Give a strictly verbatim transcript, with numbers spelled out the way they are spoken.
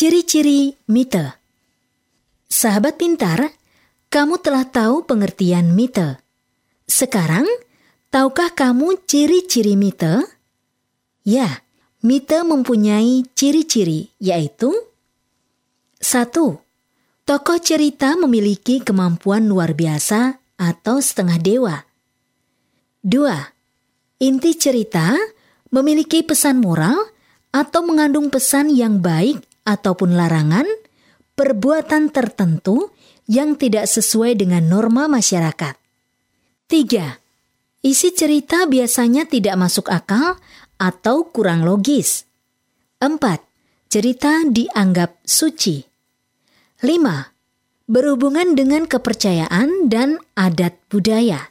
Ciri-ciri mite. Sahabat pintar, kamu telah tahu pengertian mite. Sekarang, tahukah kamu ciri-ciri mite? Ya, mite mempunyai ciri-ciri, yaitu satu. Tokoh cerita memiliki kemampuan luar biasa atau setengah dewa. Dua. Inti cerita memiliki pesan moral atau mengandung pesan yang baik ataupun larangan, perbuatan tertentu yang tidak sesuai dengan norma masyarakat. Tiga. Isi cerita biasanya tidak masuk akal atau kurang logis. Empat. Cerita dianggap suci. Lima. Berhubungan dengan kepercayaan dan adat budaya.